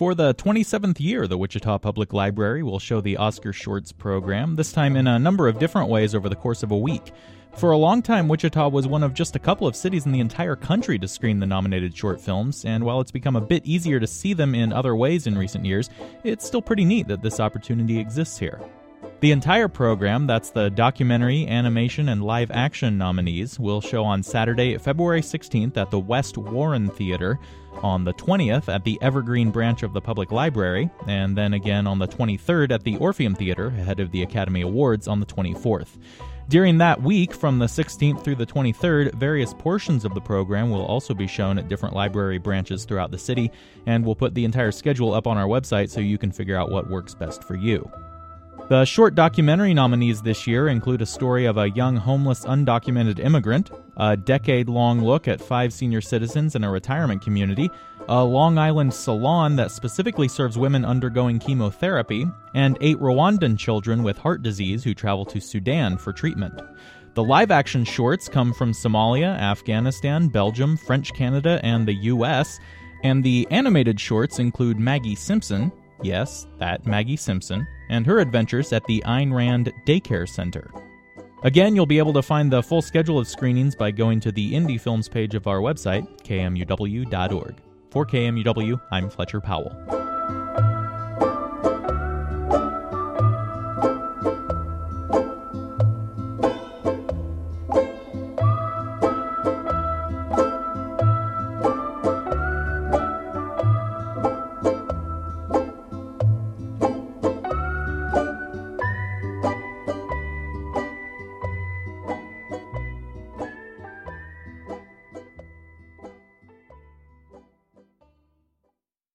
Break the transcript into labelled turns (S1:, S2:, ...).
S1: For the 27th year, the Wichita Public Library will show the Oscar Shorts program, this time in a number of different ways over the course of a week. For a long time, Wichita was one of just a couple of cities in the entire country to screen the nominated short films, and while it's become a bit easier to see them in other ways in recent years, it's still pretty neat that this opportunity exists here. The entire program, that's the documentary, animation, and live-action nominees, will show on Saturday, February 16th at the West Warren Theater, on the 20th at the Evergreen branch of the Public Library, and then again on the 23rd at the Orpheum Theater ahead of the Academy Awards on the 24th. During that week, from the 16th through the 23rd, various portions of the program will also be shown at different library branches throughout the city, and we'll put the entire schedule up on our website so you can figure out what works best for you. The short documentary nominees this year include a story of a young homeless undocumented immigrant, a decade-long look at 5 senior citizens in a retirement community, a Long Island salon that specifically serves women undergoing chemotherapy, and 8 Rwandan children with heart disease who travel to Sudan for treatment. The live-action shorts come from Somalia, Afghanistan, Belgium, French Canada, and the U.S., and the animated shorts include Maggie Simpson, yes, that Maggie Simpson, and her adventures at the Ayn Rand Daycare Center. Again, you'll be able to find the full schedule of screenings by going to the Indie Films page of our website, kmuw.org. For KMUW, I'm Fletcher Powell.